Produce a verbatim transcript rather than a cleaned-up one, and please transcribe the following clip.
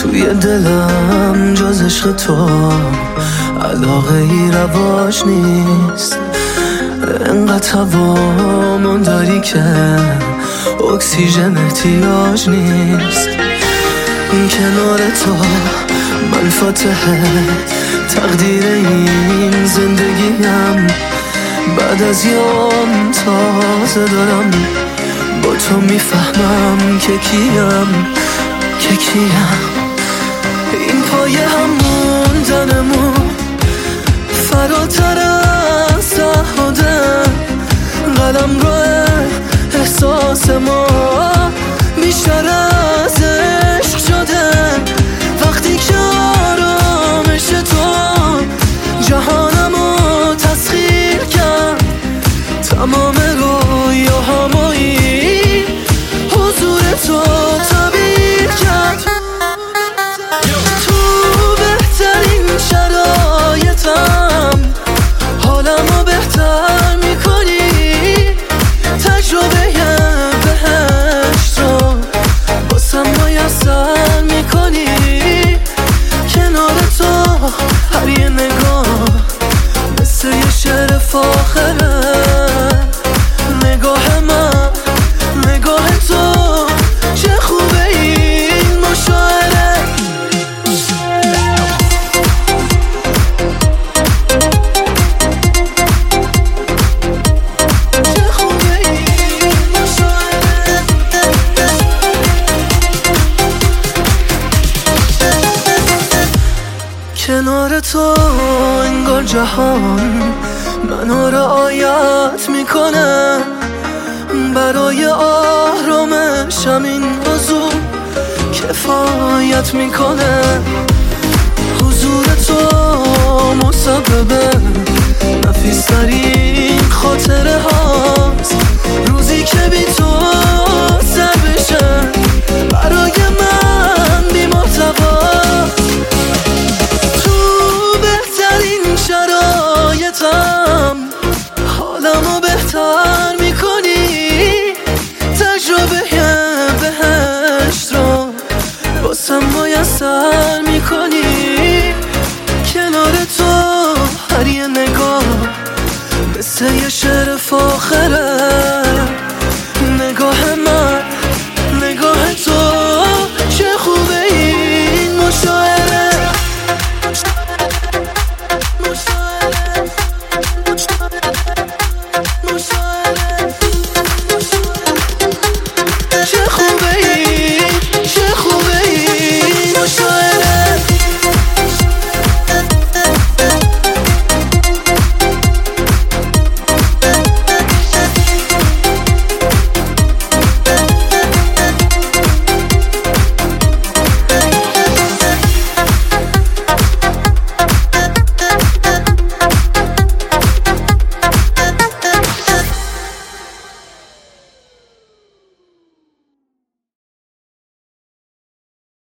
توی دلم جز عشق تو علاقه ای رواج نیست. انقدر هوامون داری که اکسیژن احتیاج نیست. کنار تو من فاتحه تقدیر این زندگیم. بعد از یام تازه دارم با تو میفهمم که کیم که کیم. این پایه هم موندنمون فراتر از تعهده. قلم رو احساس ما بیشتر از عشق شده. وقتی که آرامش تو جهانمو تسخیر کرد، تمام رویاهامایی حضور تو تعبیر کرد. تو بهترین شرایطم حالمو بهتر میکنی. تجربه بهشت رو باسم میسر میکنی. کنار تو هر یه نگاه مثل یه شعر فاخره. نگاه من نگاه تو چه خوبه این مشاعره. چه خوبه این مشاعره. کنار تو انگار جهان منو رعایت میکنه. برای آرامشم این حضور کفایت میکنه. حضور تو مسبب نفیسترین خاطره ها.